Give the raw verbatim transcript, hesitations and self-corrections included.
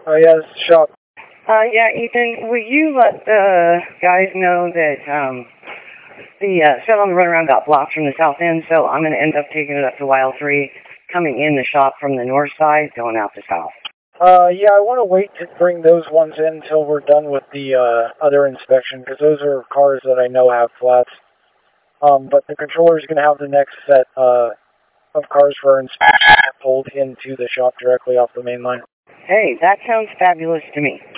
Oh, yeah, this is the shop. Uh, yeah, Ethan, will you let the guys know that, um, the, uh, set on the runaround got blocked from the south end, so I'm gonna end up taking it up to Y L three, coming in the shop from the north side, going out the south. Uh, yeah, I want to wait to bring those ones in until we're done with the, uh, other inspection, because those are cars that I know have flats. Um, but the controller's gonna have the next set, uh, of cars for our inspection pulled into the shop directly off the main line. Hey, that sounds fabulous to me.